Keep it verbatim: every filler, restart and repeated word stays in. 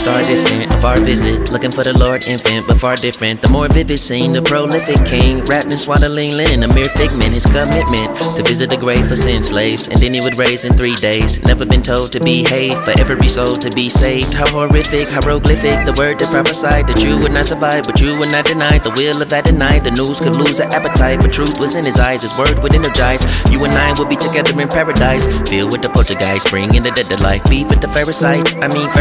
star distant of our visit, looking for the Lord infant, but far different. The more vivid scene, the prolific king, wrapped in swaddling linen, a mere figment. His commitment to visit the grave for sin slaves, and then he would raise in three days. Never been told to behave, for every soul to be saved. How horrific, hieroglyphic, the word that prophesied that you would not survive, but you would not deny the will of Adonai. The news could lose an appetite, but truth was in his eyes. His word would energize. You and I would be together in paradise, filled with the poltergeist, bringing the dead to life. Beef with the Pharisees, I mean